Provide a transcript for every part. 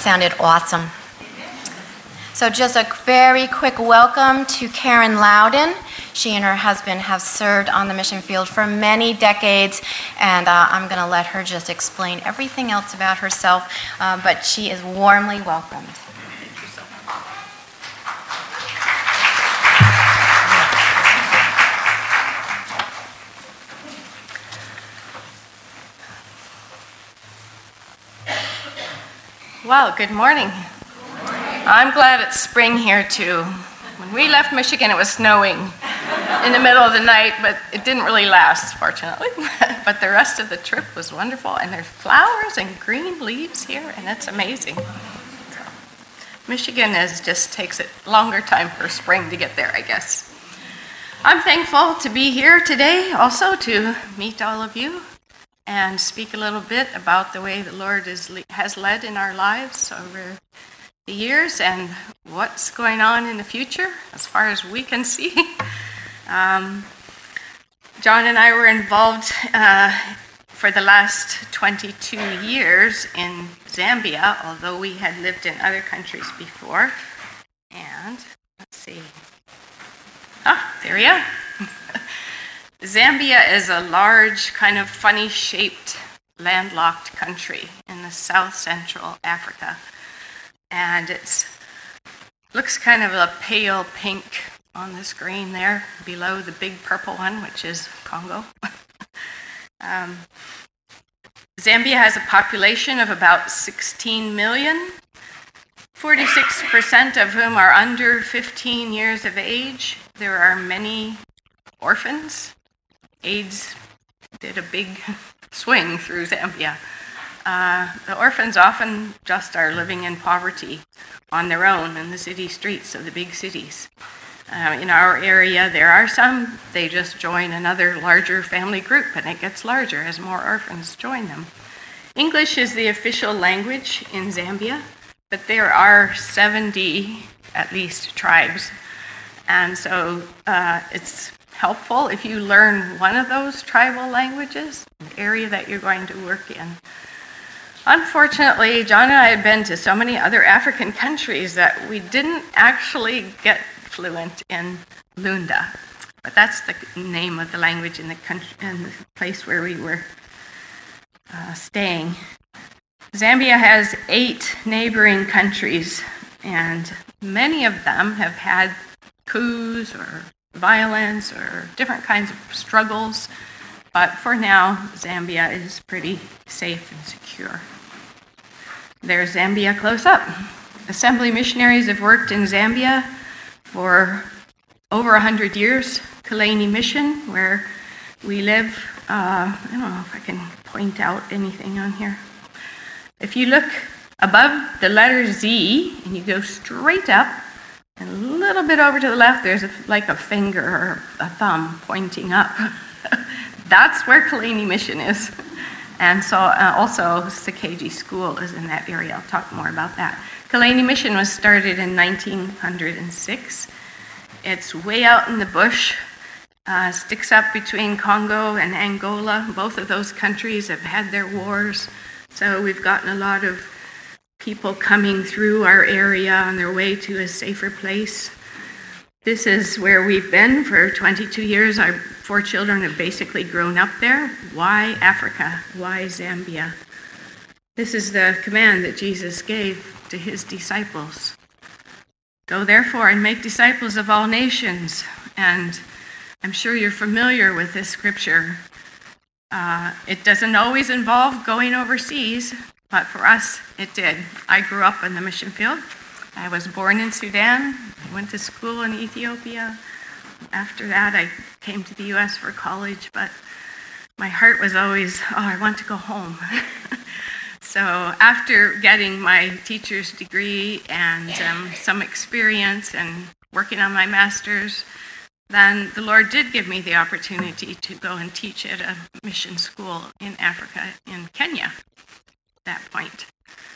sounded awesome. So just a very quick welcome to Karen Loudon. She and her husband have served on the mission field for many decades, and I'm going to let her just explain everything else about herself, but she is warmly welcomed. Thank you so much. Well, good morning. I'm glad it's spring here too. When we left Michigan, it was snowing in the middle of the night, but it didn't really last, fortunately. But the rest of the trip was wonderful, and there's flowers and green leaves here, and it's amazing. So, Michigan just takes a longer time for spring to get there, I guess. I'm thankful to be here today, also to meet all of you and speak a little bit about the way the Lord has led in our lives over the years and what's going on in the future as far as we can see. John and I were involved for the last 22 years in Zambia, although we had lived in other countries before. And let's see. There we are. Zambia is a large, kind of funny-shaped, landlocked country in the South Central Africa. And it looks kind of a pale pink on the screen there, below the big purple one, which is Congo. Zambia has a population of about 16 million, 46% of whom are under 15 years of age. There are many orphans. AIDS did a big swing through Zambia. The orphans often just are living in poverty on their own in the city streets of the big cities. In our area, there are some. They just join another larger family group, and it gets larger as more orphans join them. English is the official language in Zambia, but there are 70, at least, tribes. And so it's helpful if you learn one of those tribal languages, the area that you're going to work in. Unfortunately, John and I had been to so many other African countries that we didn't actually get fluent in Lunda. But that's the name of the language in the place where we were staying. Zambia has 8 neighboring countries, and many of them have had coups or violence or different kinds of struggles. But for now, Zambia is pretty safe and secure. There's Zambia close up. Assembly missionaries have worked in Zambia for over 100 years. Kaleni Mission, where we live. I don't know if I can point out anything on here. If you look above the letter Z and you go straight up, and a little bit over to the left, there's like a finger or a thumb pointing up. That's where Kaleni Mission is. And so also Sakeji School is in that area. I'll talk more about that. Kaleni Mission was started in 1906. It's way out in the bush, sticks up between Congo and Angola. Both of those countries have had their wars. So we've gotten a lot of people coming through our area on their way to a safer place. This is where we've been for 22 years. Our 4 children have basically grown up there. Why Africa? Why Zambia? This is the command that Jesus gave to his disciples. Go therefore and make disciples of all nations. And I'm sure you're familiar with this scripture. It doesn't always involve going overseas, but for us, it did. I grew up in the mission field. I was born in Sudan. I went to school in Ethiopia. After that, I came to the U.S. for college, but my heart was always, I want to go home. So after getting my teacher's degree and some experience and working on my master's, then the Lord did give me the opportunity to go and teach at a mission school in Africa, in Kenya, at that point.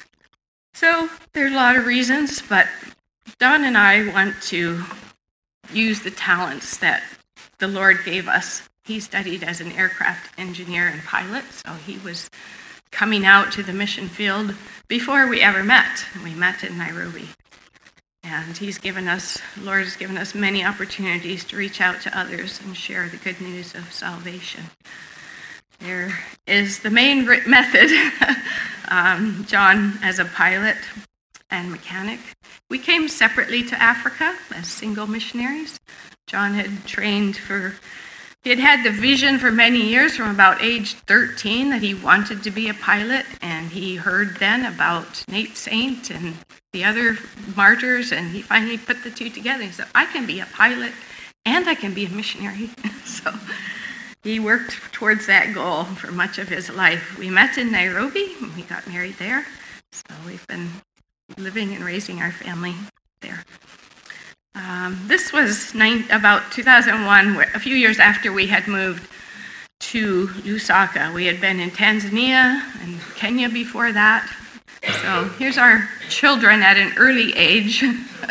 So there are a lot of reasons, but Don and I want to use the talents that the Lord gave us. He studied as an aircraft engineer and pilot, so he was coming out to the mission field before we ever met. We met in Nairobi. And Lord has given us many opportunities to reach out to others and share the good news of salvation. There is the main method, John as a pilot and mechanic. We came separately to Africa as single missionaries. John had he had the vision for many years, from about age 13, that he wanted to be a pilot, and he heard then about Nate Saint and the other martyrs, and he finally put the two together. He said, I can be a pilot and I can be a missionary. So he worked towards that goal for much of his life. We met in Nairobi, and we got married there. So we've been living and raising our family there. This was about 2001, a few years after we had moved to Lusaka. We had been in Tanzania and Kenya before that. So here's our children at an early age.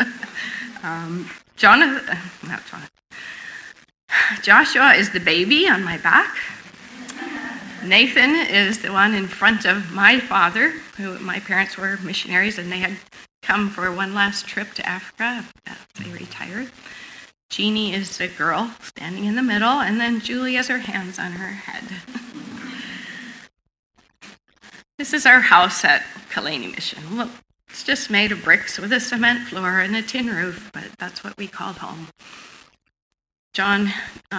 Joshua is the baby on my back. Nathan is the one in front of my father, who my parents were missionaries, and they had come for one last trip to Africa after they retired. Jeannie is the girl standing in the middle, and then Julie has her hands on her head. This is our house at Kalani Mission. Look, it's just made of bricks with a cement floor and a tin roof, but that's what we called home. John,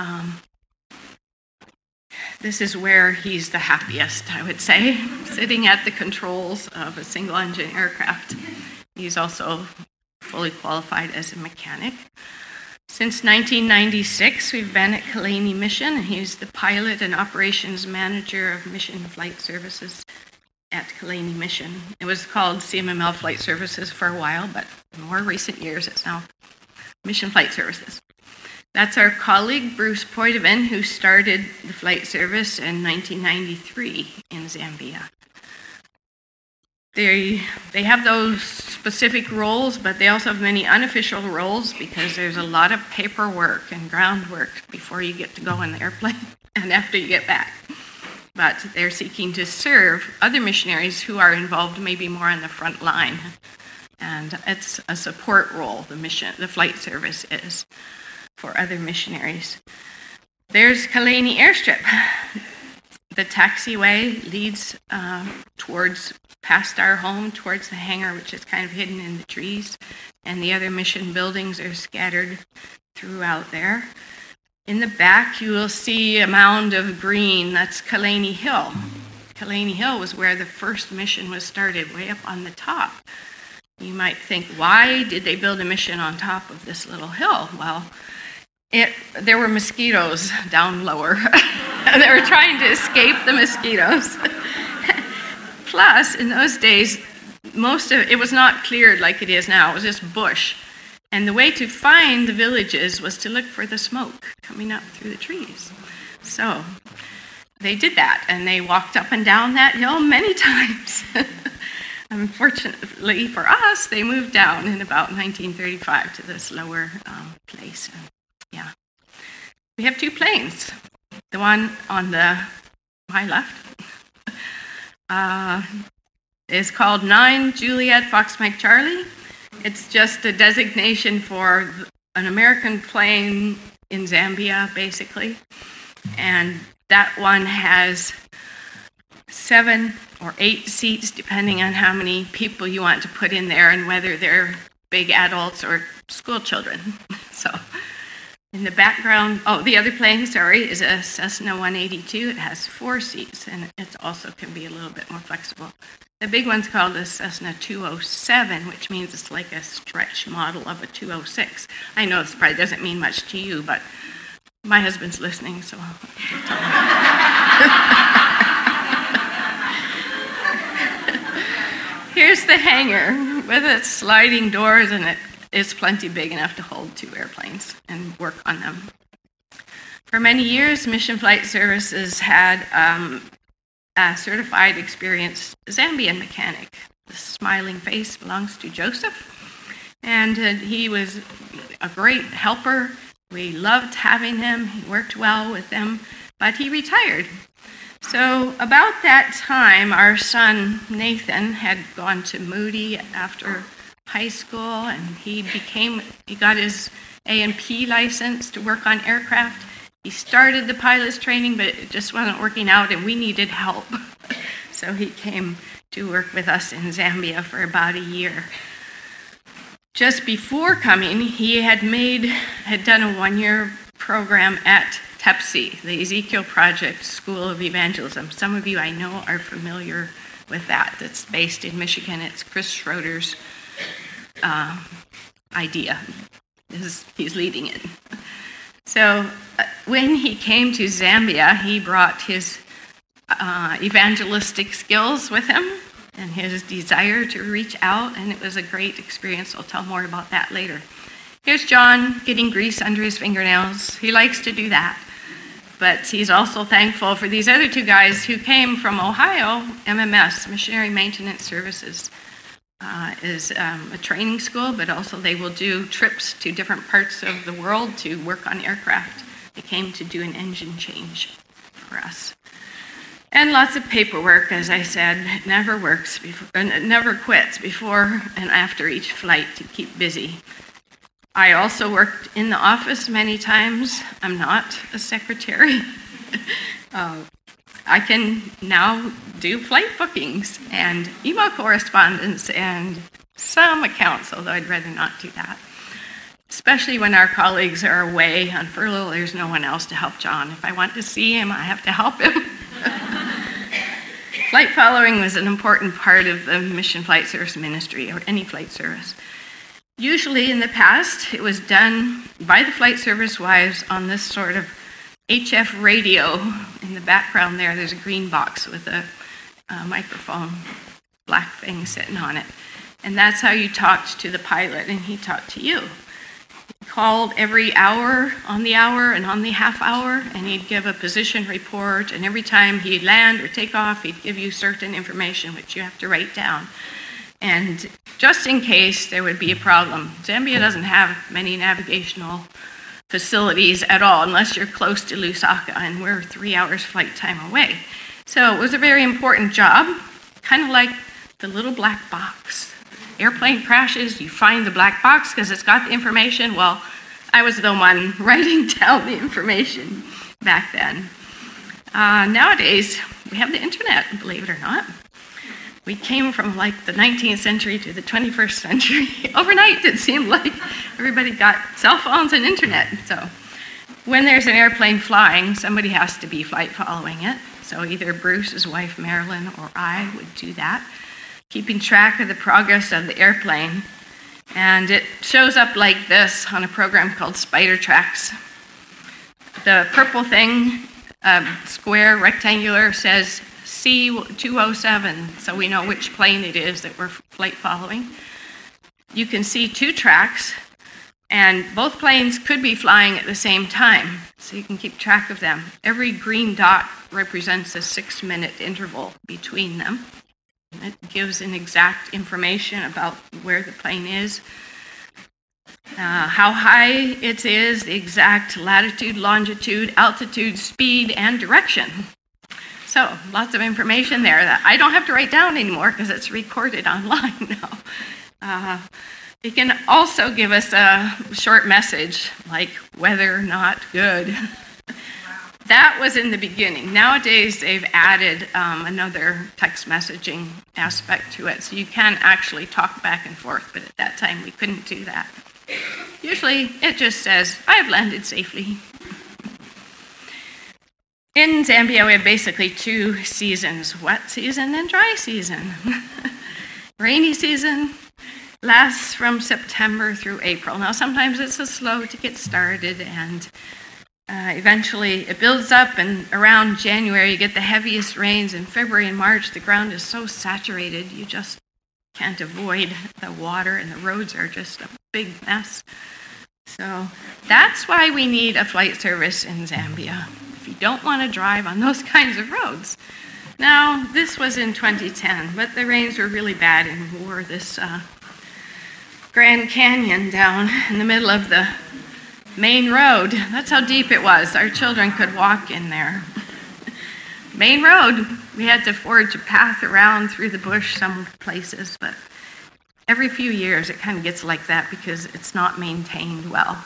this is where he's the happiest, I would say, sitting at the controls of a single-engine aircraft. He's also fully qualified as a mechanic. Since 1996, we've been at Kalani Mission. He's the pilot and operations manager of Mission Flight Services at Kalani Mission. It was called CMML Flight Services for a while, but in more recent years, it's now Mission Flight Services. That's our colleague, Bruce Poitevin, who started the flight service in 1993 in Zambia. They have those specific roles, but they also have many unofficial roles because there's a lot of paperwork and groundwork before you get to go in the airplane and after you get back. But they're seeking to serve other missionaries who are involved maybe more on the front line. And it's a support role, the flight service is, for other missionaries. There's Kalani Airstrip. The taxiway leads past our home, towards the hangar, which is kind of hidden in the trees, and the other mission buildings are scattered throughout there. In the back, you will see a mound of green. That's Kalani Hill. Kalani Hill was where the first mission was started, way up on the top. You might think, why did they build a mission on top of this little hill? Well, there were mosquitoes down lower. They were trying to escape the mosquitoes. Plus, in those days, most of it was not cleared like it is now. It was just bush. And the way to find the villages was to look for the smoke coming up through the trees. So they did that, and they walked up and down that hill many times. Unfortunately for us, they moved down in about 1935 to this lower place. Yeah. We have two planes. The one on my left is called 9 Juliet Fox Mike Charlie. It's just a designation for an American plane in Zambia, basically. And that one has 7 or 8 seats, depending on how many people you want to put in there and whether they're big adults or school children. So in the background, the other plane, is a Cessna 182. It has 4 seats, and it also can be a little bit more flexible. The big one's called a Cessna 207, which means it's like a stretch model of a 206. I know this probably doesn't mean much to you, but my husband's listening, so I'll tell him. Here's the hangar with its sliding doors, and it's plenty big enough to hold 2 airplanes and work on them. For many years, Mission Flight Services had a certified, experienced Zambian mechanic. The smiling face belongs to Joseph, and he was a great helper. We loved having him. He worked well with them, but he retired. So about that time, our son Nathan had gone to Moody after high school, and he got his A&P license to work on aircraft. He started the pilot's training, but it just wasn't working out, and we needed help. So he came to work with us in Zambia for about a year. Just before coming, he had done a one-year program at TEPSI, the Ezekiel Project School of Evangelism. Some of you I know are familiar with that. That's based in Michigan. It's Chris Schroeder's idea. He's leading it. So when he came to Zambia, he brought his evangelistic skills with him and his desire to reach out, and it was a great experience. I'll tell more about that later. Here's John getting grease under his fingernails. He likes to do that. But he's also thankful for these other two guys who came from Ohio. MMS, Missionary Maintenance Services, is a training school, but also they will do trips to different parts of the world to work on aircraft. They came to do an engine change for us. And lots of paperwork, as I said. It never quits before and after each flight to keep busy. I also worked in the office many times. I'm not a secretary. I can now do flight bookings and email correspondence and some accounts, although I'd rather not do that. Especially when our colleagues are away on furlough, there's no one else to help John. If I want to see him, I have to help him. Flight following was an important part of the Mission Flight Service ministry, or any flight service. Usually in the past, it was done by the flight service wives on this sort of HF radio. In the background there's a green box with a microphone, black thing sitting on it. And that's how you talked to the pilot, and he talked to you. He called every hour, on the hour, and on the half hour, and he'd give a position report, and every time he'd land or take off, he'd give you certain information, which you have to write down. And just in case there would be a problem, Zambia doesn't have many navigational facilities at all, unless you're close to Lusaka, and we're 3 hours flight time away. So it was a very important job, kind of like the little black box. Airplane crashes, you find the black box because it's got the information. Well, I was the one writing down the information back then. Nowadays, we have the internet, believe it or not. We came from like the 19th century to the 21st century. Overnight, it seemed like everybody got cell phones and internet. So when there's an airplane flying, somebody has to be flight following it. So either Bruce, his wife Marilyn, or I would do that, keeping track of the progress of the airplane. And it shows up like this on a program called Spider Tracks. The purple thing, square, rectangular, says C207, so we know which plane it is that we're flight following. You can see two tracks, and both planes could be flying at the same time, so you can keep track of them. Every green dot represents a 6-minute interval between them. It gives an exact information about where the plane is, how high it is, the exact latitude, longitude, altitude, speed, and direction. So lots of information there that I don't have to write down anymore because it's recorded online now. It can also give us a short message like weather not good. That was in the beginning. Nowadays they've added another text messaging aspect to it, so you can actually talk back and forth, but at that time we couldn't do that. Usually it just says, I have landed safely. In Zambia, we have basically 2 seasons, wet season and dry season. Rainy season lasts from September through April. Now, sometimes it's slow to get started, and eventually it builds up, and around January you get the heaviest rains. In February and March, the ground is so saturated, you just can't avoid the water, and the roads are just a big mess. So that's why we need a flight service in Zambia. If you don't want to drive on those kinds of roads. Now, this was in 2010, but the rains were really bad and wore this Grand Canyon down in the middle of the main road. That's how deep it was. Our children could walk in there. main road. We had to forge a path around through the bush some places, but every few years it kind of gets like that because it's not maintained well.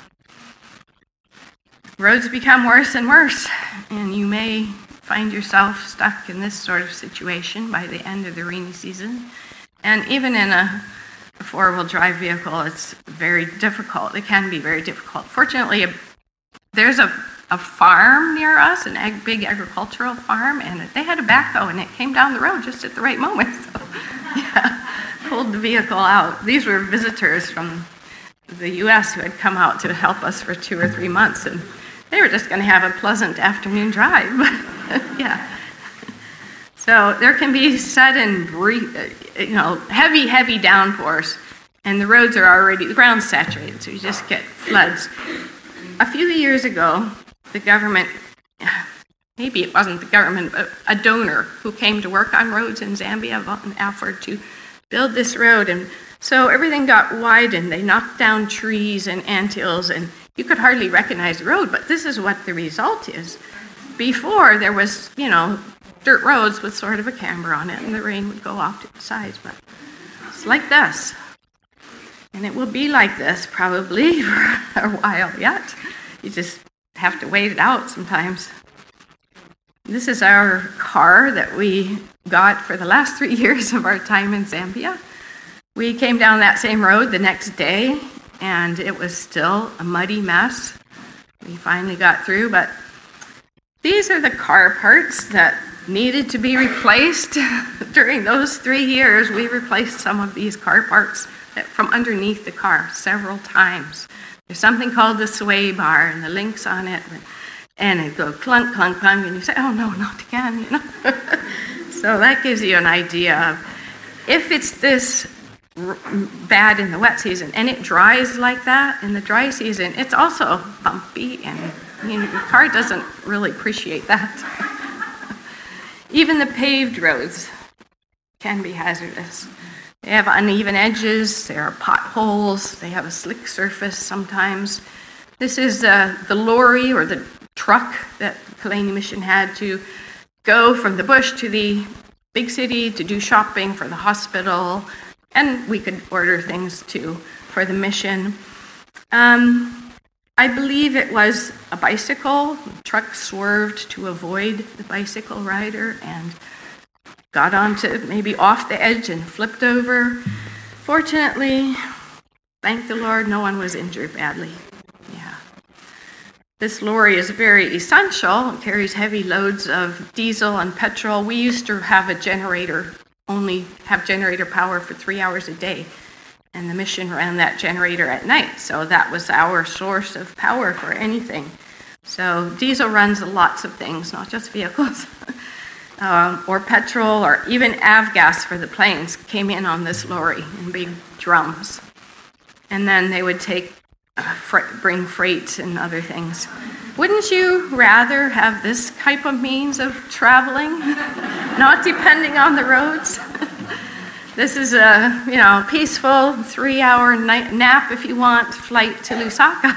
Roads become worse and worse, and you may find yourself stuck in this sort of situation by the end of the rainy season. And even in a four-wheel drive vehicle, it's very difficult. It can be very difficult. Fortunately, there's a farm near us, a big agricultural farm, and they had a backhoe, and it came down the road just at the right moment. So, yeah, pulled the vehicle out. These were visitors from the U.S. who had come out to help us for 2 or 3 months, and they were just going to have a pleasant afternoon drive. Yeah. So there can be sudden, heavy downpours, and the roads are already, the ground's saturated, so you just get floods. A few years ago, the government, maybe it wasn't the government, but a donor who came to work on roads in Zambia offered to build this road, and so everything got widened. They knocked down trees and anthills, and you could hardly recognize the road, but this is what the result is. Before, there was, dirt roads with sort of a camber on it, and the rain would go off to the sides, but it's like this. And it will be like this probably for a while yet. You just have to wait it out sometimes. This is our car that we got for the last 3 years of our time in Zambia. We came down that same road the next day, and it was still a muddy mess. We finally got through, but these are the car parts that needed to be replaced. During those 3 years, we replaced some of these car parts from underneath the car several times. There's something called the sway bar, and the links on it, and it goes clunk, clunk, clunk, and you say, oh no, not again. So that gives you an idea of if it's this bad in the wet season, and it dries like that in the dry season, it's also bumpy, and your car doesn't really appreciate that. Even the paved roads can be hazardous. They have uneven edges, there are potholes, they have a slick surface sometimes. This is the lorry or the truck that Kalani Mission had to go from the bush to the big city to do shopping for the hospital, and we could order things too for the mission. I believe it was a bicycle. The truck swerved to avoid the bicycle rider and got onto maybe off the edge and flipped over. Fortunately, thank the Lord, no one was injured badly. Yeah. This lorry is very essential. It carries heavy loads of diesel and petrol. We used to have a generator, only have generator power for 3 hours a day. And the mission ran that generator at night. So that was our source of power for anything. So diesel runs lots of things, not just vehicles. Or petrol, or even avgas for the planes came in on this lorry in big drums. And then they would bring freight and other things. Wouldn't you rather have this type of means of traveling, not depending on the roads? This is a peaceful 3-hour nap if you want, flight to Lusaka.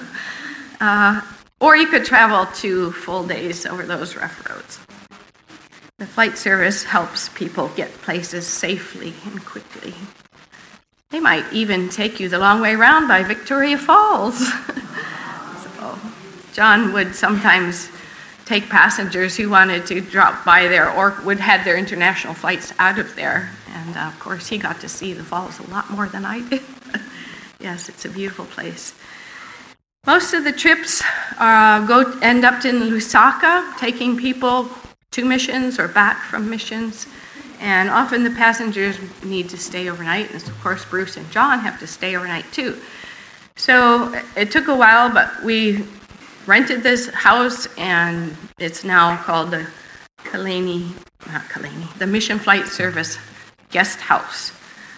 Or you could travel 2 full days over those rough roads. The flight service helps people get places safely and quickly. They might even take you the long way around by Victoria Falls. So John would sometimes take passengers who wanted to drop by there or would have their international flights out of there. And of course, he got to see the falls a lot more than I did. Yes, it's a beautiful place. Most of the trips end up in Lusaka, taking people to missions or back from missions, and often the passengers need to stay overnight, and of course Bruce and John have to stay overnight too. So it took a while, but we rented this house, and it's now called the the Mission Flight Service Guest House.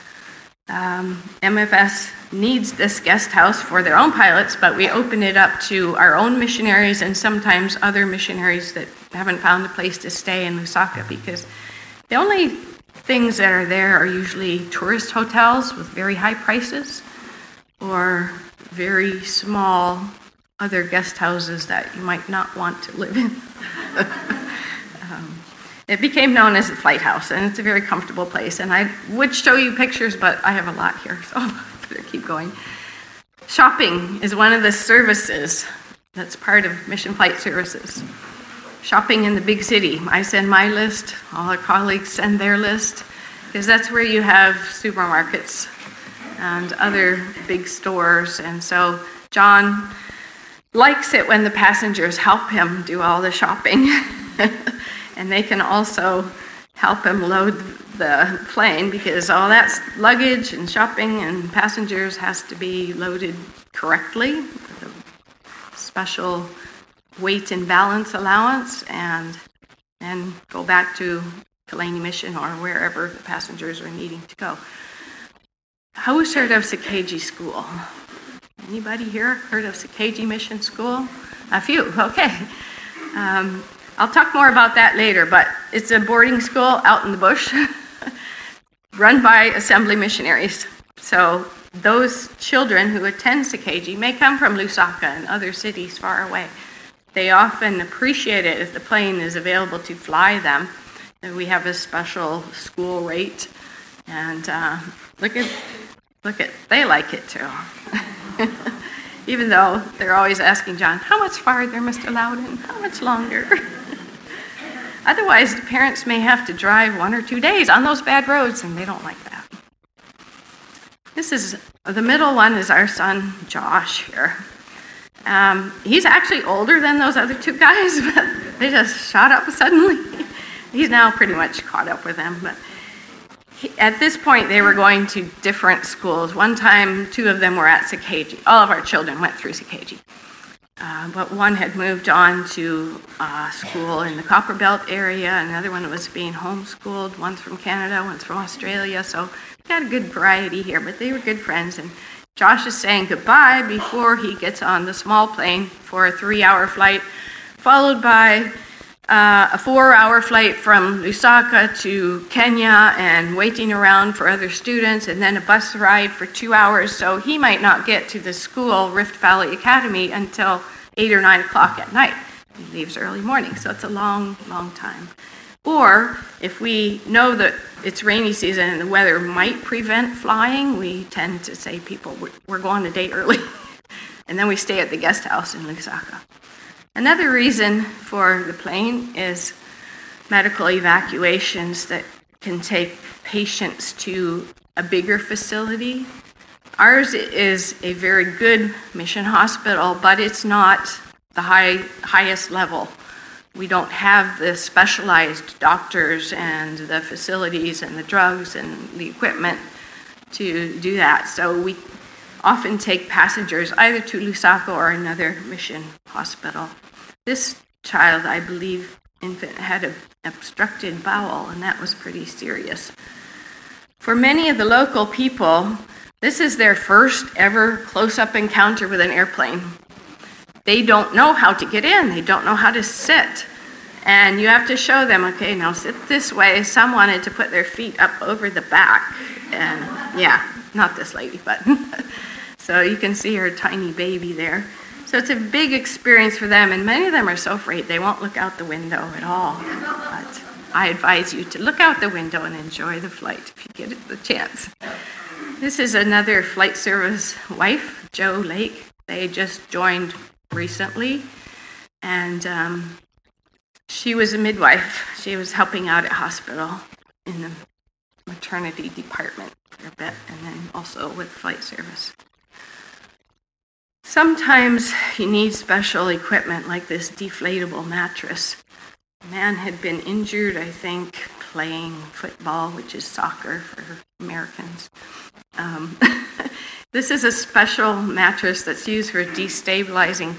MFS needs this guest house for their own pilots, but we open it up to our own missionaries and sometimes other missionaries that haven't found a place to stay in Lusaka, because the only things that are there are usually tourist hotels with very high prices or very small other guest houses that you might not want to live in. It became known as the Flight House, and it's a very comfortable place. And I would show you pictures, but I have a lot here, so I better keep going. Shopping is one of the services that's part of Mission Flight Services. Shopping in the big city. I send my list, all our colleagues send their list, because that's where you have supermarkets and other big stores. And so John likes it when the passengers help him do all the shopping. And they can also help him load the plane, because all that luggage and shopping and passengers has to be loaded correctly with a special weight and balance allowance, and then go back to Kalani Mission or wherever the passengers are needing to go. Who's heard of Sakaji School? Anybody here heard of Sakaji Mission School? A few, okay. I'll talk more about that later, but it's a boarding school out in the bush run by Assembly missionaries. So those children who attend Sakaji may come from Lusaka and other cities far away. They often appreciate it if the plane is available to fly them. And we have a special school rate, and look at, they like it too. Even though they're always asking John, how much farther, Mr. Loudon? How much longer? Otherwise, the parents may have to drive 1 or 2 days on those bad roads, and they don't like that. The middle one is our son, Josh, here. He's actually older than those other two guys, but they just shot up suddenly. He's now pretty much caught up with them, but at this point, they were going to different schools. One time, 2 of them were at Sakaji. All of our children went through Sakaji. But one had moved on to school in the Copper Belt area. Another one was being homeschooled. One's from Canada, one's from Australia. So we got a good variety here, but they were good friends. And Josh is saying goodbye before he gets on the small plane for a 3-hour flight, followed by a 4-hour flight from Lusaka to Kenya, and waiting around for other students, and then a bus ride for 2 hours. So he might not get to the school, Rift Valley Academy, until 8 or 9 o'clock at night. He leaves early morning, so it's a long, long time. Or if we know that it's rainy season and the weather might prevent flying, we tend to say people, we're going a day early. And then we stay at the guest house in Lusaka. Another reason for the plane is medical evacuations that can take patients to a bigger facility. Ours is a very good mission hospital, but it's not the highest level. We don't have the specialized doctors and the facilities and the drugs and the equipment to do that. So we often take passengers either to Lusaka or another mission hospital. This child, I believe, infant, had an obstructed bowel, and that was pretty serious. For many of the local people, this is their first ever close-up encounter with an airplane. They don't know how to get in. They don't know how to sit. And you have to show them, okay, now sit this way. Some wanted to put their feet up over the back. And yeah, not this lady, but so you can see her tiny baby there. So it's a big experience for them, and many of them are so afraid they won't look out the window at all. But I advise you to look out the window and enjoy the flight if you get the chance. This is another flight service wife, Jo Lake. They just joined recently, and she was a midwife. She was helping out at hospital in the maternity department for a bit, and then also with flight service. Sometimes you need special equipment like this deflatable mattress. A man had been injured, I think, playing football, which is soccer for Americans. This is a special mattress that's used for stabilizing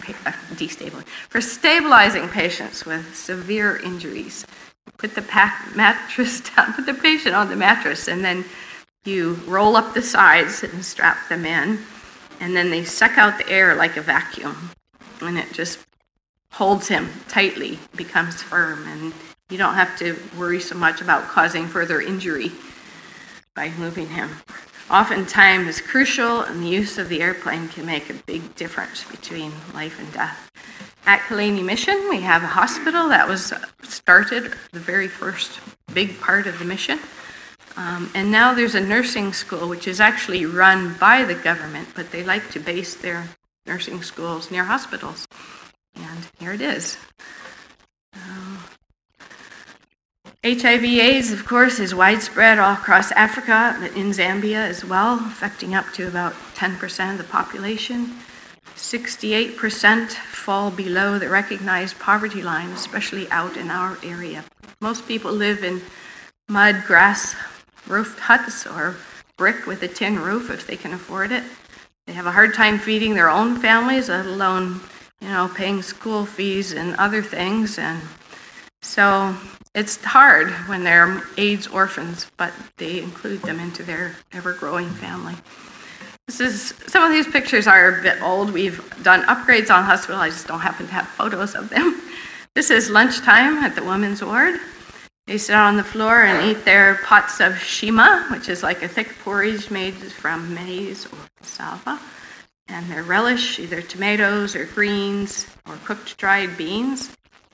patients with severe injuries. Put the mattress down, put the patient on the mattress, and then you roll up the sides and strap them in. And then they suck out the air like a vacuum, and it just holds him tightly, becomes firm, and you don't have to worry so much about causing further injury by moving him. Oftentimes is crucial, and the use of the airplane can make a big difference between life and death. At Kalani Mission, we have a hospital that was started, the very first big part of the mission. And now there's a nursing school, which is actually run by the government, but they like to base their nursing schools near hospitals. And here it is. HIV/AIDS, of course, is widespread all across Africa, but in Zambia as well, affecting up to about 10% of the population. 68% fall below the recognized poverty line, especially out in our area. Most people live in mud, grass, roofed huts or brick with a tin roof if they can afford it. They have a hard time feeding their own families, let alone, paying school fees and other things. And so it's hard when they're AIDS orphans, but they include them into their ever-growing family. Some of these pictures are a bit old. We've done upgrades on hospital. I just don't happen to have photos of them. This is lunchtime at the women's ward. They sit on the floor and eat their pots of shima, which is like a thick porridge made from maize or cassava, and their relish, either tomatoes or greens or cooked dried beans.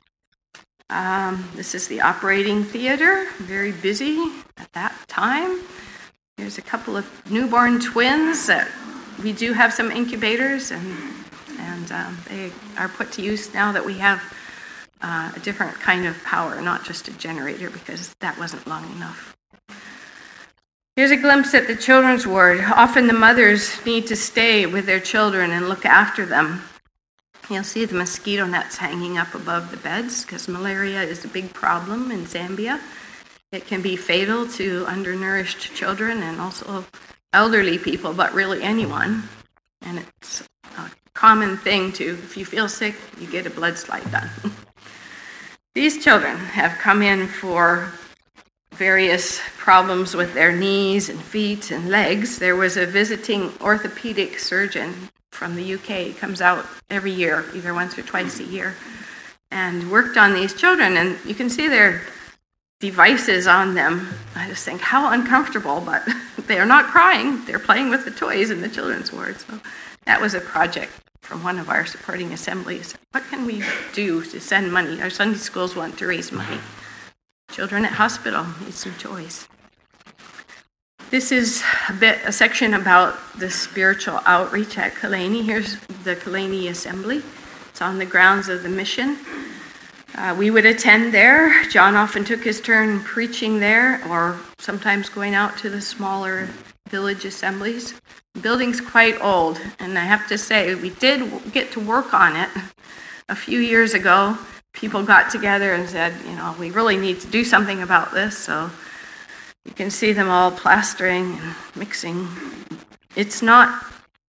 This is the operating theater, very busy at that time. There's a couple of newborn twins that we do have some incubators, and they are put to use now that we have a different kind of power, not just a generator, because that wasn't long enough. Here's a glimpse at the children's ward. Often the mothers need to stay with their children and look after them. You'll see the mosquito nets hanging up above the beds because malaria is a big problem in Zambia. It can be fatal to undernourished children and also elderly people, but really anyone. And it's a common thing if you feel sick, you get a blood slide done. These children have come in for various problems with their knees and feet and legs. There was a visiting orthopedic surgeon from the UK. He comes out every year, either once or twice a year, and worked on these children. And you can see their devices on them. I just think how uncomfortable, but they are not crying. They're playing with the toys in the children's ward. So that was a project from one of our supporting assemblies. What can we do to send money? Our Sunday schools want to raise money. Children at hospital need some toys. This is a section about the spiritual outreach at Kalani. Here's the Kalani Assembly. It's on the grounds of the mission. We would attend there. John often took his turn preaching there, or sometimes going out to the smaller village assemblies. The building's quite old, and I have to say, we did get to work on it a few years ago. People got together and said, we really need to do something about this. So you can see them all plastering and mixing. It's not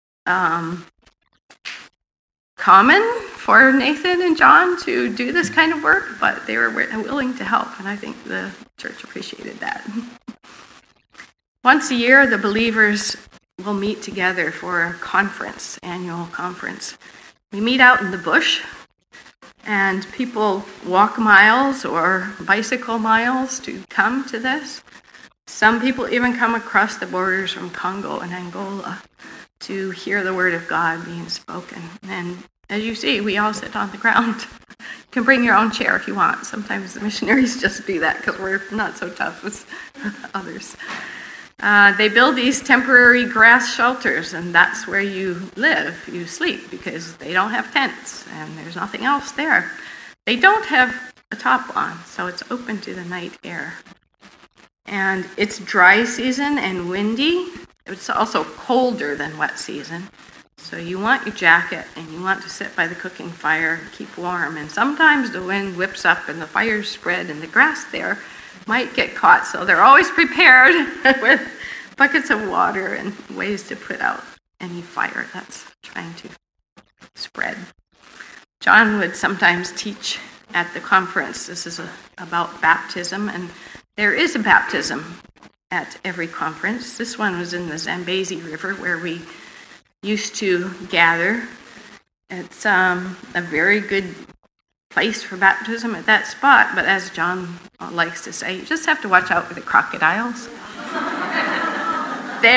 common for Nathan and John to do this kind of work, but they were willing to help, and I think the church appreciated that. Once a year, the believers will meet together for a conference, annual conference. We meet out in the bush, and people walk miles or bicycle miles to come to this. Some people even come across the borders from Congo and Angola to hear the word of God being spoken. And as you see, we all sit on the ground. You can bring your own chair if you want. Sometimes the missionaries just do that because we're not so tough as others. They build these temporary grass shelters, and that's where you live, you sleep, because they don't have tents, and there's nothing else there. They don't have a top on, so it's open to the night air. And it's dry season and windy. It's also colder than wet season. So you want your jacket, and you want to sit by the cooking fire and keep warm. And sometimes the wind whips up, and the fires spread, and the grass there might get caught. So they're always prepared with buckets of water and ways to put out any fire that's trying to spread. John would sometimes teach at the conference. This is about baptism, and there is a baptism at every conference. This one was in the Zambezi River where we used to gather. It's a very good place for baptism at that spot, but as John likes to say, you just have to watch out for the crocodiles.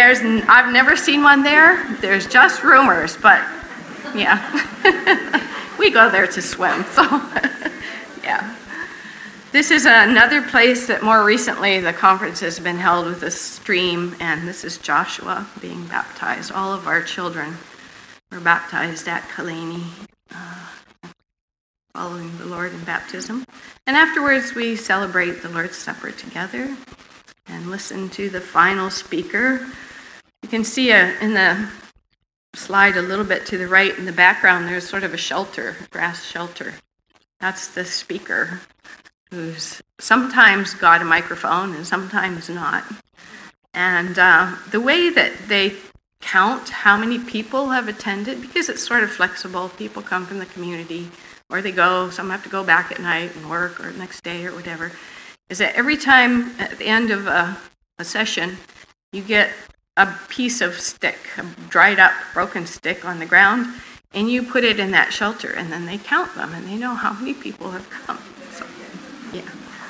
I've never seen one there. There's just rumors, but yeah. we go there to swim. So, yeah. This is another place that more recently the conference has been held with a stream, and this is Joshua being baptized. All of our children were baptized at Kalani, following the Lord in baptism. And afterwards, we celebrate the Lord's Supper together and listen to the final speaker. You can see in the slide a little bit to the right in the background, there's sort of a shelter, a grass shelter. That's the speaker, who's sometimes got a microphone and sometimes not. And the way that they count how many people have attended, because it's sort of flexible, people come from the community, or they go, some have to go back at night and work, or next day, or whatever, is that every time at the end of a session, you get a piece of stick, a dried up, broken stick on the ground, and you put it in that shelter, and then they count them, and they know how many people have come. So, yeah.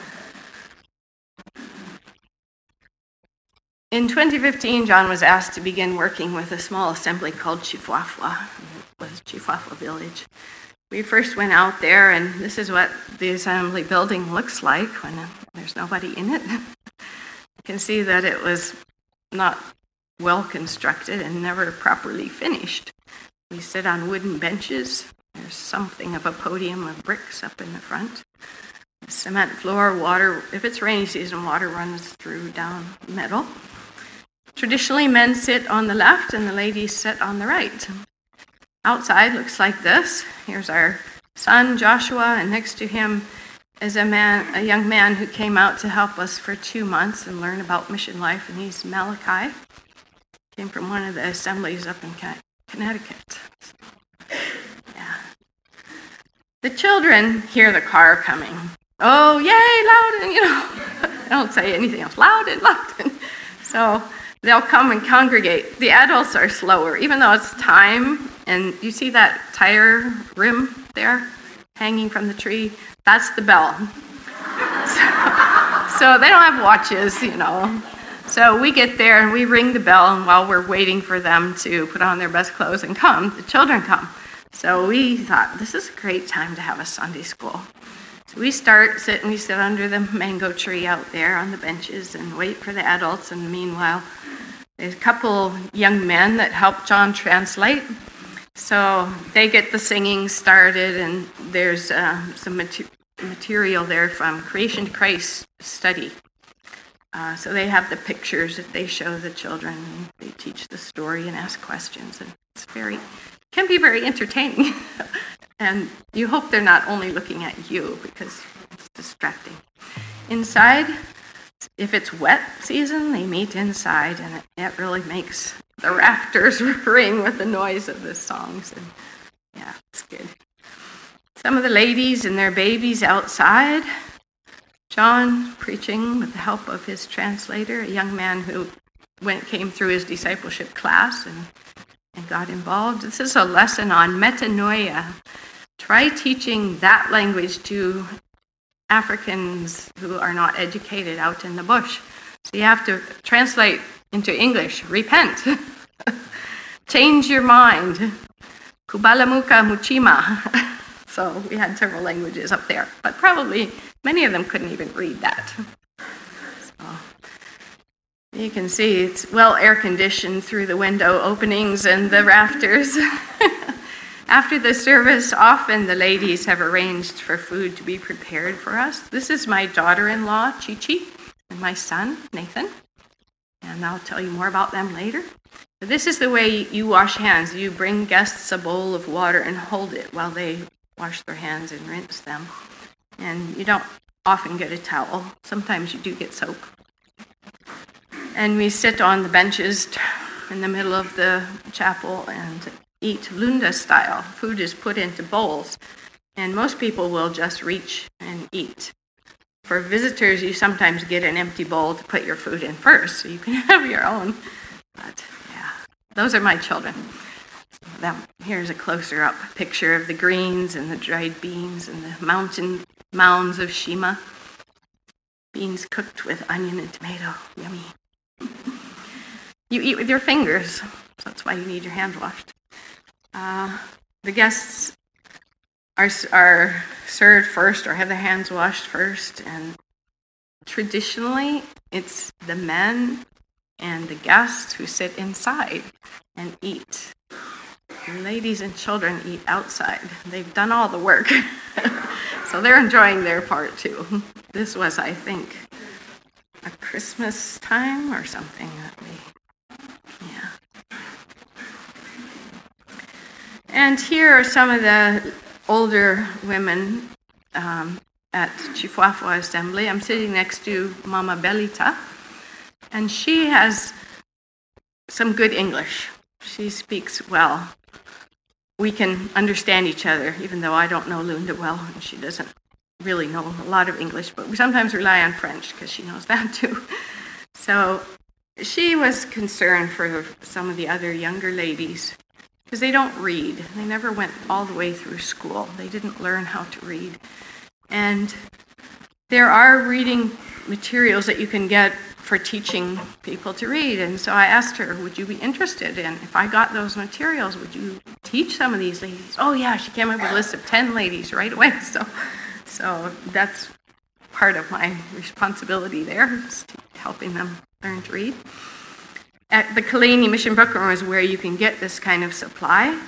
In 2015, John was asked to begin working with a small assembly called Chifuafua. It was Chifuafua Village. We first went out there, and this is what the assembly building looks like when there's nobody in it. You can see that it was not well constructed and never properly finished. We sit on wooden benches. There's something of a podium of bricks up in the front. The cement floor, water, if it's rainy season, water runs through down the middle. Traditionally, men sit on the left and the ladies sit on the right. Outside looks like this. Here's our son, Joshua, and next to him is a young man who came out to help us for 2 months and learn about mission life, and he's Malachi. Came from one of the assemblies up in Connecticut. Yeah. The children hear the car coming. Oh, yay, Loudon, They don't say anything else. Loudon. So they'll come and congregate. The adults are slower, even though it's time. And you see that tire rim there hanging from the tree? That's the bell. So they don't have watches, So we get there and we ring the bell, and while we're waiting for them to put on their best clothes and come, the children come. So we thought, this is a great time to have a Sunday school. So we sit under the mango tree out there on the benches and wait for the adults, and meanwhile, there's a couple young men that help John translate. So they get the singing started, and there's some material there from Creation to Christ study. So they have the pictures that they show the children, and they teach the story and ask questions, and can be very entertaining. And you hope they're not only looking at you, because it's distracting. Inside, if it's wet season, they meet inside, and it really makes the rafters ring with the noise of the songs. And yeah, it's good. Some of the ladies and their babies outside. John preaching with the help of his translator, a young man who came through his discipleship class and got involved. This is a lesson on metanoia. Try teaching that language to Africans who are not educated out in the bush. So you have to translate into English. Repent. Change your mind. Kubalamuka muchima. So we had several languages up there, but probably many of them couldn't even read that. So you can see it's well air-conditioned through the window openings and the rafters. After the service, often the ladies have arranged for food to be prepared for us. This is my daughter-in-law, Chi-Chi, and my son, Nathan. And I'll tell you more about them later. But this is the way you wash hands. You bring guests a bowl of water and hold it while they wash their hands and rinse them. And you don't often get a towel. Sometimes you do get soap. And we sit on the benches in the middle of the chapel and eat Lunda style. Food is put into bowls, and most people will just reach and eat. For visitors, you sometimes get an empty bowl to put your food in first, so you can have your own. But yeah, those are my children. Here's a closer up picture of the greens and the dried beans and the mountain mounds of Shima. Beans cooked with onion and tomato. Yummy. You eat with your fingers, so that's why you need your hands washed. The guests are served first or have their hands washed first. And traditionally, it's the men and the guests who sit inside and eat. The ladies and children eat outside. They've done all the work. So they're enjoying their part too. This was, I think, a Christmas time or something yeah. And here are some of the older women at Chifuafua Assembly. I'm sitting next to Mama Belita, and she has some good English. She speaks well. We can understand each other, even though I don't know Lunda well, and she doesn't really know a lot of English, but we sometimes rely on French because she knows that too. So she was concerned for some of the other younger ladies because they don't read. They never went all the way through school. They didn't learn how to read. And there are reading materials that you can get for teaching people to read. And so I asked her, would you be interested in, if I got those materials, would you teach some of these ladies? Oh yeah, she came up with a list of 10 ladies right away. So that's part of my responsibility there, is helping them learn to read. At the Kalani Mission Book Room is where you can get this kind of supply.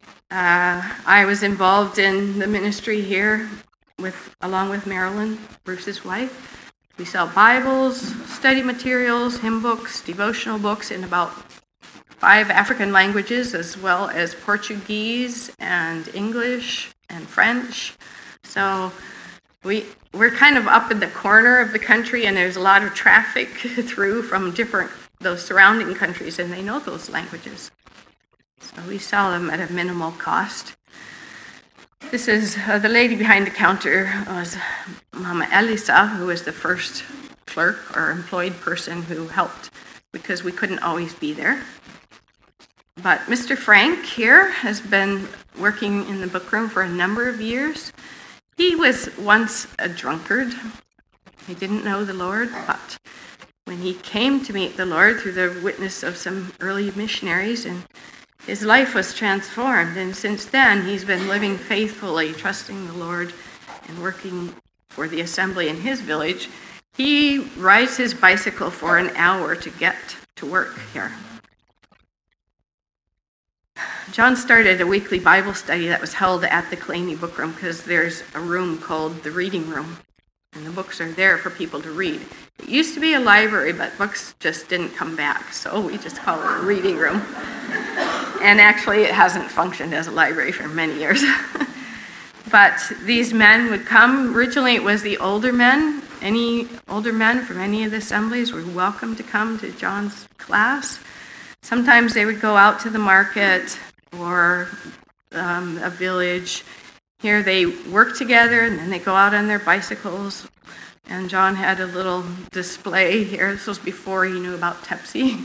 I was involved in the ministry here along with Marilyn, Bruce's wife. We sell Bibles, study materials, hymn books, devotional books in about 5 African languages, as well as Portuguese and English and French. So we're kind of up in the corner of the country, and there's a lot of traffic through from those surrounding countries, and they know those languages. So we sell them at a minimal cost. This is the lady behind the counter was Mama Elisa, who was the first clerk or employed person who helped because we couldn't always be there. But Mr. Frank here has been working in the book room for a number of years. He was once a drunkard. He didn't know the Lord, but when he came to meet the Lord through the witness of some early missionaries, and his life was transformed, and since then he's been living faithfully, trusting the Lord and working for the assembly in his village. He rides his bicycle for an hour to get to work here. John started a weekly Bible study that was held at the Kalani Book Room because there's a room called the Reading Room, and the books are there for people to read. It used to be a library, but books just didn't come back, so we just call it a reading room. And actually, it hasn't functioned as a library for many years. But these men would come. Originally, it was the older men. Any older men from any of the assemblies were welcome to come to John's class. Sometimes they would go out to the market or a village. Here they work together, and then they go out on their bicycles. And John had a little display here. This was before he knew about Tepsi.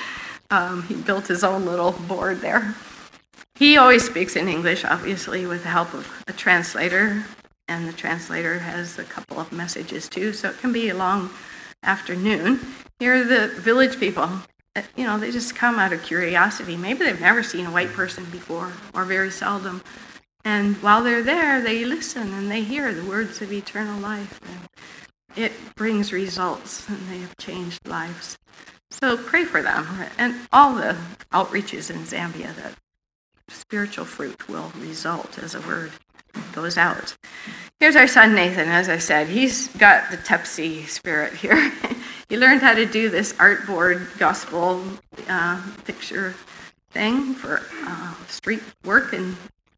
He built his own little board there. He always speaks in English, obviously, with the help of a translator. And the translator has a couple of messages, too, so it can be a long afternoon. Here are the village people. They just come out of curiosity. Maybe they've never seen a white person before, or very seldom. And while they're there, they listen and they hear the words of eternal life. And it brings results, and they have changed lives. So pray for them and all the outreaches in Zambia that spiritual fruit will result as a word goes out. Here's our son Nathan. As I said, he's got the Tepsi spirit here. He learned how to do this artboard gospel picture thing for street work, and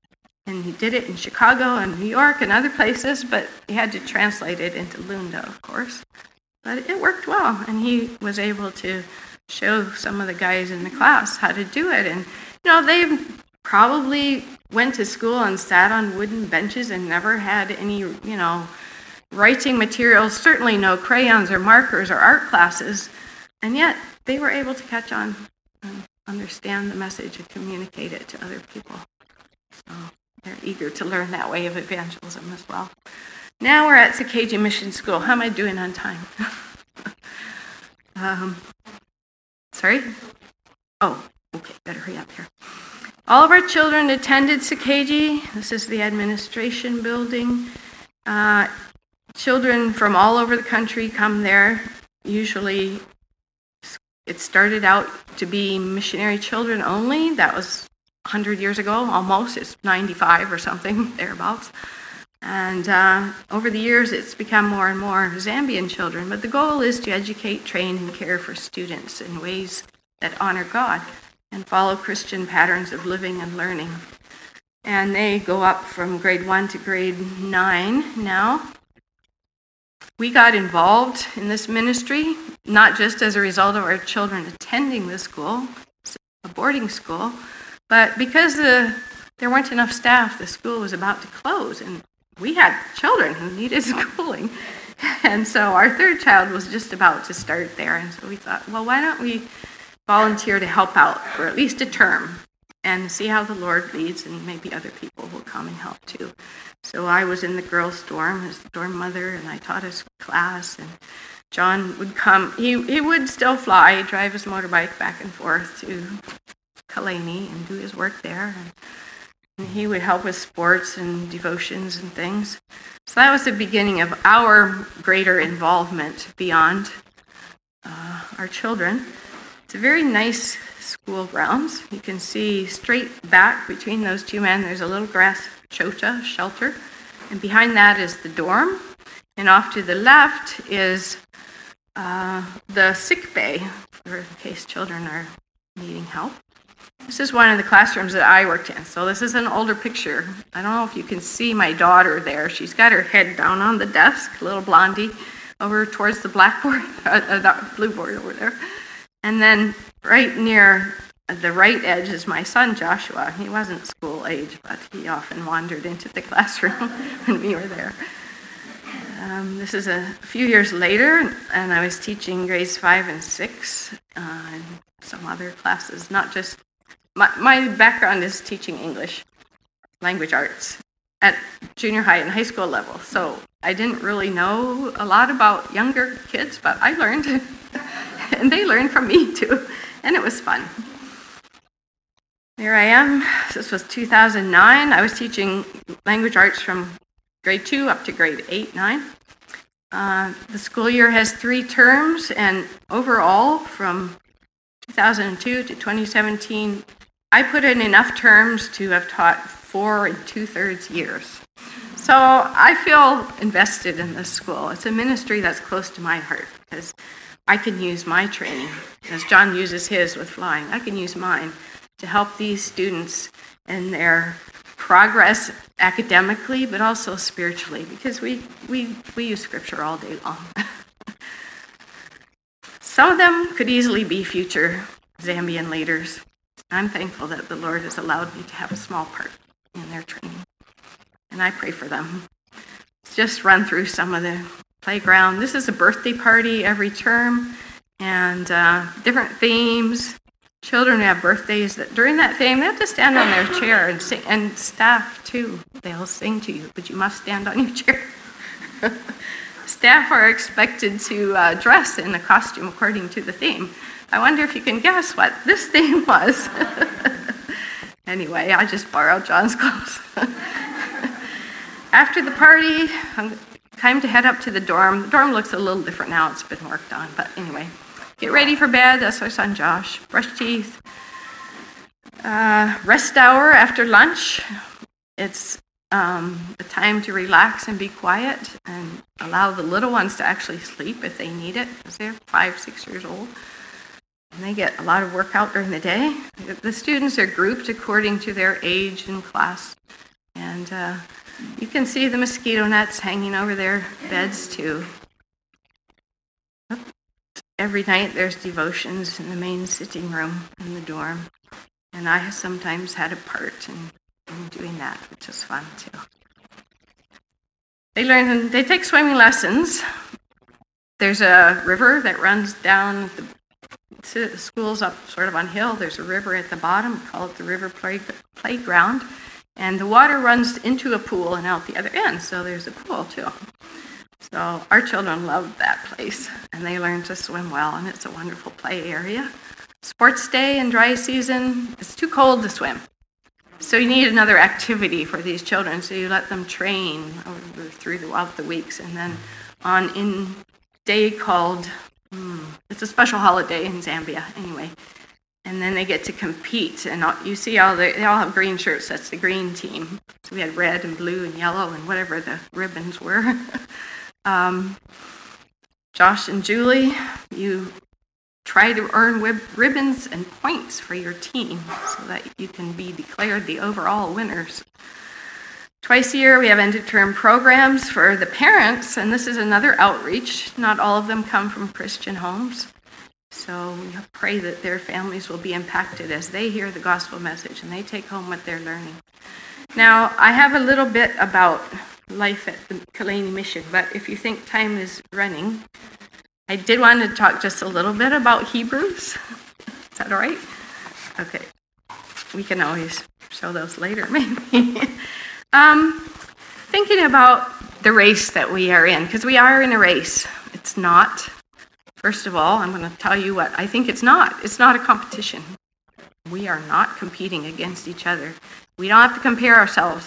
he did it in Chicago and New York and other places, but he had to translate it into Lunda, of course. But it worked well, and he was able to show some of the guys in the class how to do it. And, they probably went to school and sat on wooden benches and never had any, writing materials, certainly no crayons or markers or art classes, and yet they were able to catch on and understand the message and communicate it to other people. So they're eager to learn that way of evangelism as well. Now we're at Sakaji Mission School. How am I doing on time? Sorry? Oh, okay, better hurry up here. All of our children attended Sakeji. This is the administration building. Children from all over the country come there. Usually it started out to be missionary children only. That was 100 years ago, almost. It's 95 or something, thereabouts. And over the years, it's become more and more Zambian children. But the goal is to educate, train, and care for students in ways that honor God and follow Christian patterns of living and learning. And they go up from grade 1 to grade 9 now. We got involved in this ministry, not just as a result of our children attending the school, a boarding school, but because there weren't enough staff, the school was about to close, and we had children who needed schooling. And so our third child was just about to start there, and so we thought, well, why don't we volunteer to help out for at least a term and see how the Lord leads, and maybe other people will come and help too. So I was in the girls' dorm as the dorm mother, and I taught his class, and John would come. He would still fly, drive his motorbike back and forth to Kalani and do his work there, and he would help with sports and devotions and things. So that was the beginning of our greater involvement beyond our children. It's a very nice school grounds. You can see straight back between those two men, there's a little grass chota, shelter, and behind that is the dorm, and off to the left is the sick bay, for in case children are needing help. This is one of the classrooms that I worked in, so this is an older picture. I don't know if you can see my daughter there. She's got her head down on the desk, little blondie, over towards the blackboard, the blue board over there. And then right near the right edge is my son, Joshua. He wasn't school age, but he often wandered into the classroom when we were there. This is a few years later, and I was teaching grades 5 and 6 and some other classes, not just... My background is teaching English, language arts, at junior high and high school level. So I didn't really know a lot about younger kids, but I learned, and they learned from me too, and it was fun. There I am. This was 2009. I was teaching language arts from grade 2 up to grade 8, 9. The school year has 3 terms, and overall, from 2002 to 2017, I put in enough terms to have taught 4 2/3 years. So I feel invested in this school. It's a ministry that's close to my heart, because I can use my training, as John uses his with flying. I can use mine to help these students in their progress academically, but also spiritually, because we use scripture all day long. Some of them could easily be future Zambian leaders. I'm thankful that the Lord has allowed me to have a small part in their training, and I pray for them. Let's just run through some of the playground. This is a birthday party every term, and different themes. Children have birthdays that during that theme they have to stand on their chair and sing, and staff too. They'll sing to you, but you must stand on your chair. Staff are expected to dress in a costume according to the theme. I wonder if you can guess what this theme was. Anyway, I just borrowed John's clothes. After the party, time to head up to the dorm. The dorm looks a little different now. It's been worked on, but anyway. Get ready for bed. That's our son Josh. Brush teeth. Rest hour after lunch. It's a time to relax and be quiet and allow the little ones to actually sleep if they need it, because they're 5, 6 years old. And they get a lot of work out during the day. The students are grouped according to their age and class. And you can see the mosquito nets hanging over their beds too. Every night there's devotions in the main sitting room in the dorm. And I sometimes had a part in doing that, which is fun too. They take swimming lessons. There's a river that runs down the school's up sort of on hill. There's a river at the bottom. We call it the river playground. And the water runs into a pool and out the other end. So there's a pool too. So our children love that place, and they learn to swim well, and it's a wonderful play area. Sports day and dry season, it's too cold to swim. So you need another activity for these children. So you let them train throughout the weeks, and then on in day called, it's a special holiday in Zambia anyway. And then they get to compete, and you see they all have green shirts. That's the green team. So we had red and blue and yellow and whatever the ribbons were. Josh and Julie, you try to earn ribbons and points for your team so that you can be declared the overall winners. Twice a year, we have end-of-term programs for the parents, and this is another outreach. Not all of them come from Christian homes. So we pray that their families will be impacted as they hear the gospel message and they take home what they're learning. Now, I have a little bit about life at the Kalani Mission, but if you think time is running, I did want to talk just a little bit about Hebrews. Is that all right? Okay. We can always show those later, maybe. Thinking about the race that we are in, because we are in a race. It's not. First of all, I'm going to tell you what I think it's not. It's not a competition. We are not competing against each other. We don't have to compare ourselves.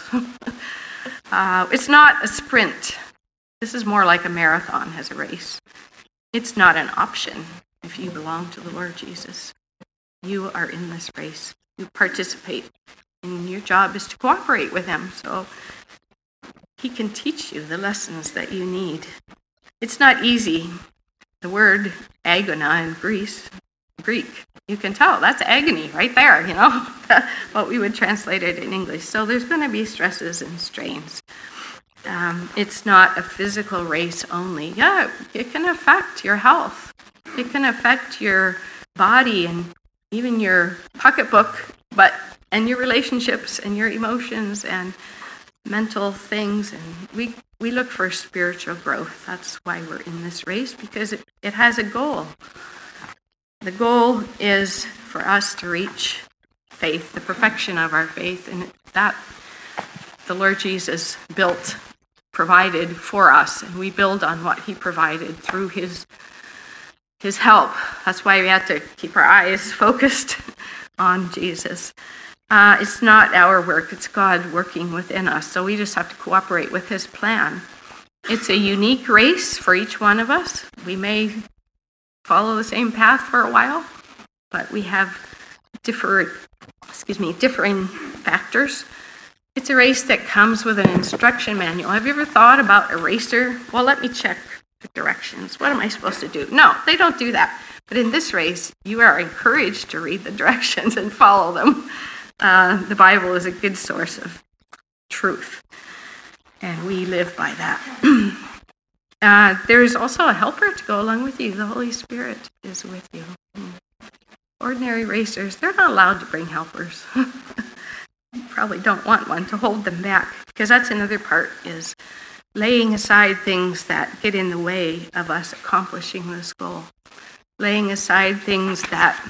It's not a sprint. This is more like a marathon as a race. It's not an option if you belong to the Lord Jesus. You are in this race. You participate, and your job is to cooperate with Him so He can teach you the lessons that you need. It's not easy. The word agona in Greek, you can tell that's agony right there, what we would translate it in English. So there's going to be stresses and strains. It's not a physical race only. Yeah, it can affect your health. It can affect your body and even your pocketbook, and your relationships and your emotions and mental things. And we look for spiritual growth. That's why we're in this race, because it has a goal. The goal is for us to reach faith, the perfection of our faith, and that the Lord Jesus provided for us, and we build on what He provided through His help. That's why we have to keep our eyes focused on Jesus. It's not our work, it's God working within us, so we just have to cooperate with His plan. It's a unique race for each one of us. We may follow the same path for a while, but we have differing factors. It's a race that comes with an instruction manual. Have you ever thought about a racer? Well, let me check the directions. What am I supposed to do? No, they don't do that. But in this race, you are encouraged to read the directions and follow them. The Bible is a good source of truth, and we live by that. There's also a helper to go along with you. The Holy Spirit is with you. Ordinary racers, they're not allowed to bring helpers. You probably don't want one to hold them back, because that's another part, is laying aside things that get in the way of us accomplishing this goal. Laying aside things that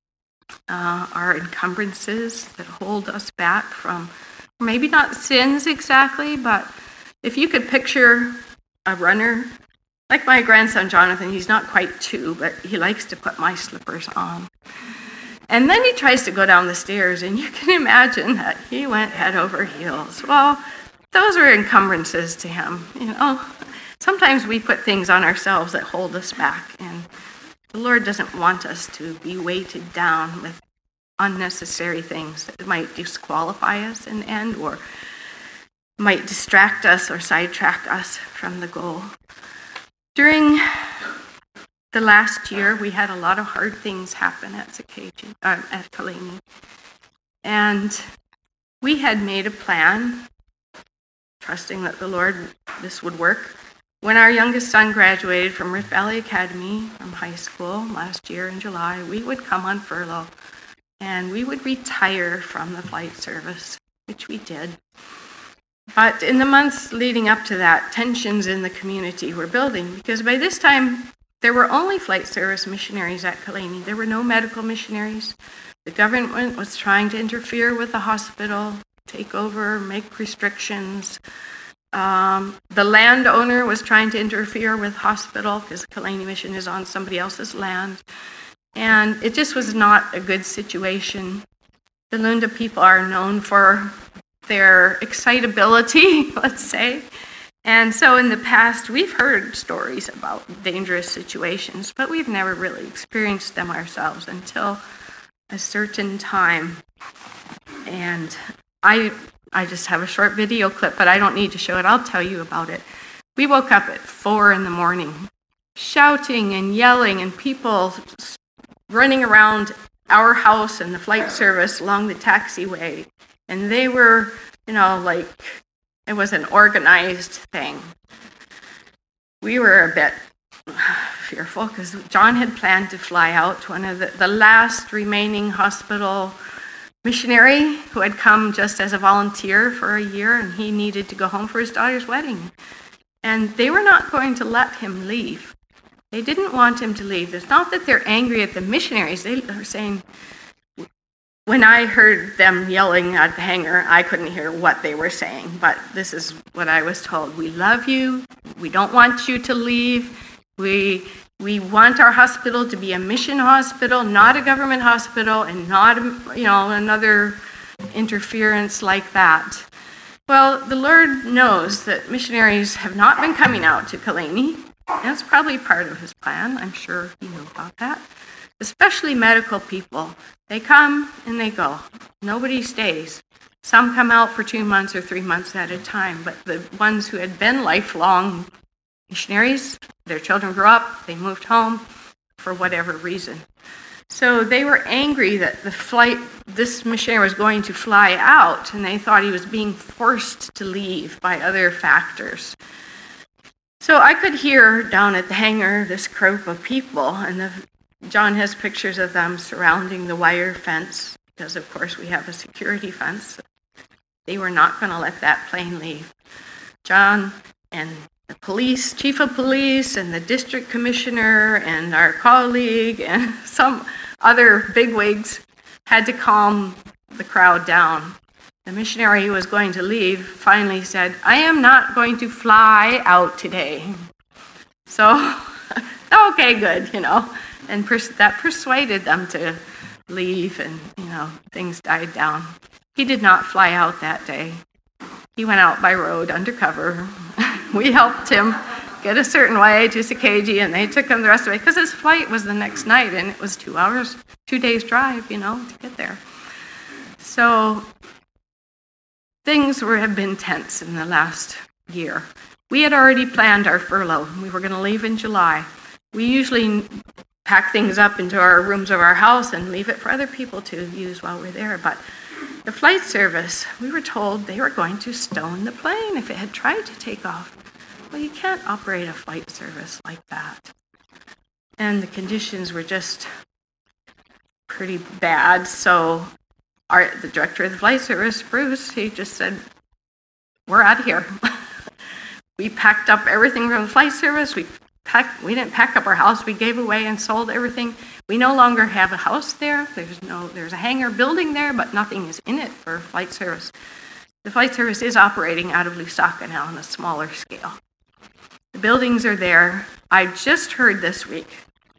are encumbrances that hold us back from, maybe not sins exactly, but if you could picture a runner, like my grandson Jonathan, he's not quite 2, but he likes to put my slippers on. And then he tries to go down the stairs, and you can imagine that he went head over heels. Well, those are encumbrances to him. Sometimes we put things on ourselves that hold us back, and the Lord doesn't want us to be weighted down with unnecessary things that might disqualify us in the end, or might distract us or sidetrack us from the goal. During the last year, we had a lot of hard things happen at Kalani. And we had made a plan, trusting that the Lord, this would work. When our youngest son graduated from Rift Valley Academy from high school last year in July, we would come on furlough and we would retire from the flight service, which we did. But in the months leading up to that, tensions in the community were building, because by this time, there were only flight service missionaries at Kalani. There were no medical missionaries. The government was trying to interfere with the hospital, take over, make restrictions. The landowner was trying to interfere with hospital because the Kalani Mission is on somebody else's land. And it just was not a good situation. The Lunda people are known for their excitability, let's say. And so in the past, we've heard stories about dangerous situations, but we've never really experienced them ourselves until a certain time. And I just have a short video clip, but I don't need to show it. I'll tell you about it. We woke up at 4 a.m, shouting and yelling, and people running around our house and the flight service along the taxiway. And they were, like it was an organized thing. We were a bit fearful because John had planned to fly out, one of the last remaining hospital missionary who had come just as a volunteer for a year, and he needed to go home for his daughter's wedding. And they were not going to let him leave. They didn't want him to leave. It's not that they're angry at the missionaries. They are saying, when I heard them yelling at the hangar, I couldn't hear what they were saying, but this is what I was told. We love you. We don't want you to leave. We want our hospital to be a mission hospital, not a government hospital, and not, another interference like that. Well, the Lord knows that missionaries have not been coming out to Kalani. That's probably part of his plan. I'm sure he knew about that. Especially medical people. They come and they go. Nobody stays. Some come out for 2 months or 3 months at a time, but the ones who had been lifelong missionaries, their children grew up, they moved home for whatever reason. So they were angry that this missionary was going to fly out, and they thought he was being forced to leave by other factors. So I could hear down at the hangar this group of people, and John has pictures of them surrounding the wire fence, because of course we have a security fence. They were not going to let that plane leave. John and the police, chief of police, and the district commissioner, and our colleague, and some other bigwigs had to calm the crowd down. The missionary who was going to leave finally said, "I am not going to fly out today." So, okay, good, and that persuaded them to leave, and, things died down. He did not fly out that day. He went out by road undercover. We helped him get a certain way to Sakagi, and they took him the rest of the way, because his flight was the next night, and it was 2 days drive, to get there. So things have been tense in the last year. We had already planned our furlough. We were going to leave in July. We usually pack things up into our rooms of our house and leave it for other people to use while we're there, but the flight service, we were told they were going to stone the plane if it had tried to take off. Well, you can't operate a flight service like that. And the conditions were just pretty bad. So the director of the flight service, Bruce, he just said, "We're out of here." We packed up everything from the flight service. We didn't pack up our house. We gave away and sold everything. We no longer have a house there. There's a hangar building there, but nothing is in it for flight service. The flight service is operating out of Lusaka now on a smaller scale. The buildings are there. I just heard this week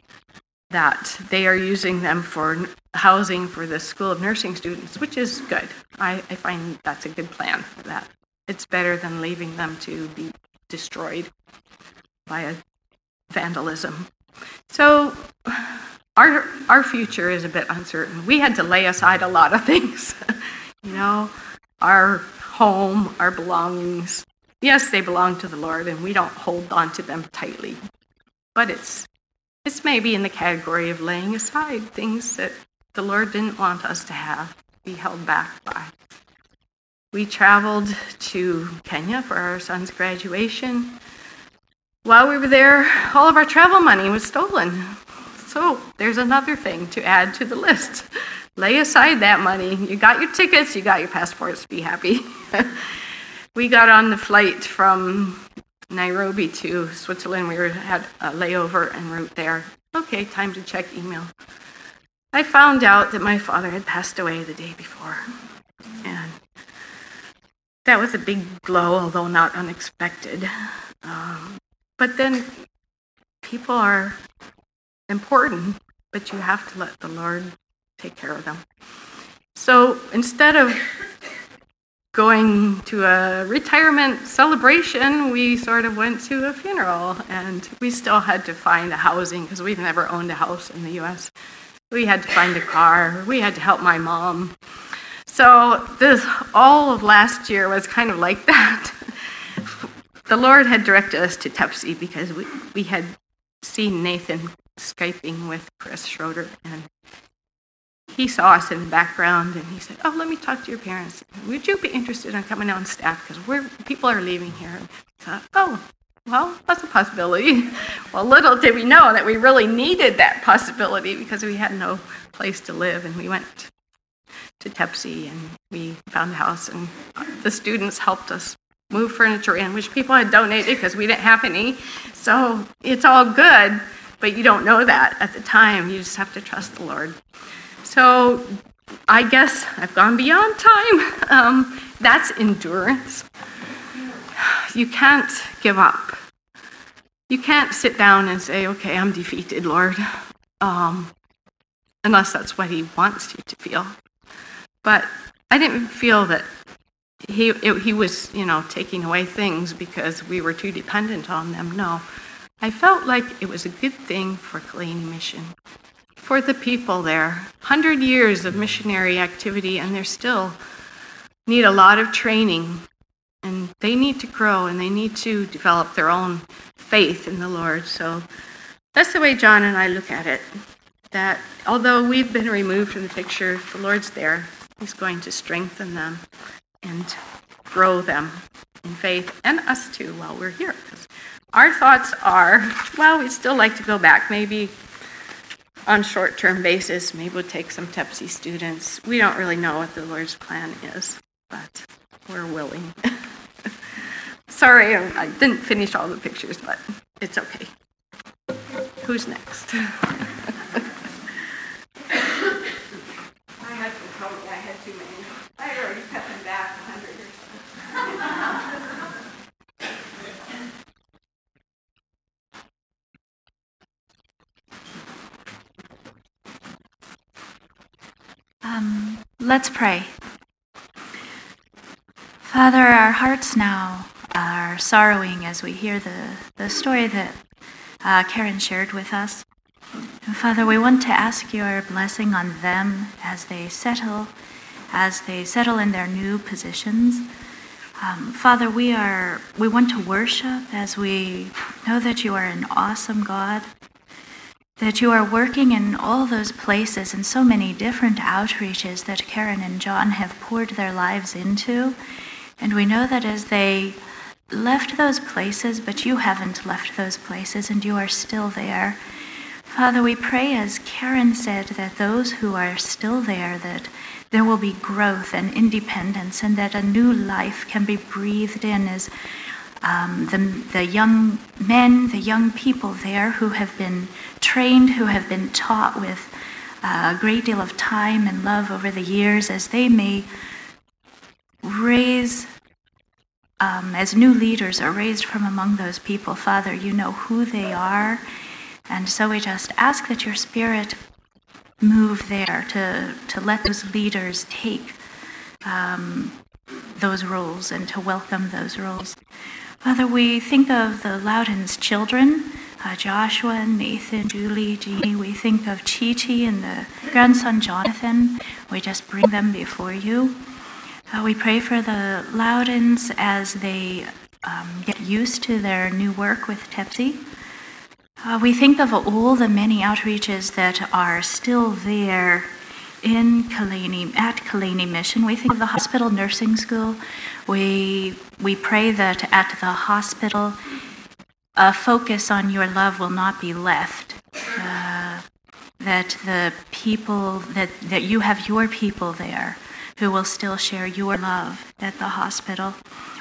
that they are using them for housing for the School of Nursing students, which is good. I find that's a good plan for that. It's better than leaving them to be destroyed by a vandalism. So our future is a bit uncertain. We had to lay aside a lot of things. Our home, our belongings. Yes, they belong to the Lord, and we don't hold on to them tightly. But it's maybe in the category of laying aside things that the Lord didn't want us to have, be held back by. We traveled to Kenya for our son's graduation. While we were there, all of our travel money was stolen. So there's another thing to add to the list. Lay aside that money. You got your tickets, you got your passports, be happy. We got on the flight from Nairobi to Switzerland. We had a layover en route there. Okay, time to check email. I found out that my father had passed away the day before. And that was a big blow, although not unexpected. But then people are important, but you have to let the Lord take care of them. So instead of going to a retirement celebration, we sort of went to a funeral, and we still had to find a housing because we've never owned a house in the U.S. We had to find a car. We had to help my mom. So all of last year was kind of like that. The Lord had directed us to Tepsi because we had seen Nathan Skyping with Chris Schroeder, and he saw us in the background, and he said, "Oh, let me talk to your parents. Would you be interested in coming on staff? Because people are leaving here." And I thought, "Oh, well, that's a possibility." Well, little did we know that we really needed that possibility because we had no place to live, and we went to Tepsi, and we found a house, and the students helped us move furniture in, which people had donated because we didn't have any. So it's all good, but you don't know that at the time. You just have to trust the Lord. So I guess I've gone beyond time. That's endurance. You can't give up. You can't sit down and say, "Okay, I'm defeated, Lord," unless that's what he wants you to feel. But I didn't feel that he was, taking away things because we were too dependent on them. No. I felt like it was a good thing for Kalani Mission, for the people there. 100 years of missionary activity, and they still need a lot of training, and they need to grow, and they need to develop their own faith in the Lord. So that's the way John and I look at it, that although we've been removed from the picture, the Lord's there. He's going to strengthen them and grow them in faith, and us too while we're here. Our thoughts are, well, we'd still like to go back, maybe on short-term basis. Maybe we'll take some Tepsi students. We don't really know what the Lord's plan is, but we're willing. Sorry, I didn't finish all the pictures, but it's okay. Who's next? I had too many. I had already cut them back 100 or so. Let's pray. Father, our hearts now are sorrowing as we hear the story that Karen shared with us. And Father, we want to ask your blessing on them as they settle in their new positions. Father, we want to worship as we know that you are an awesome God, that you are working in all those places and so many different outreaches that Karen and John have poured their lives into. And we know that as they left those places, but you haven't left those places, and you are still there. Father, we pray, as Karen said, that those who are still there, that there will be growth and independence, and that a new life can be breathed in as the young men, the young people there who have been trained, who have been taught with a great deal of time and love over the years, as they may raise, as new leaders are raised from among those people. Father, you know who they are, and so we just ask that your Spirit move there to let those leaders take those roles and to welcome those roles. Father, we think of the Loudon's children, Joshua, Nathan, Julie, Jeannie. We think of Chi-Chi and the grandson Jonathan. We just bring them before you. We pray for the Loudons as they get used to their new work with Tepsi. We think of all the many outreaches that are still there at Kalani Mission. We think of the hospital nursing school. We pray that at the hospital, a focus on your love will not be left. That the people, that you have your people there who will still share your love at the hospital.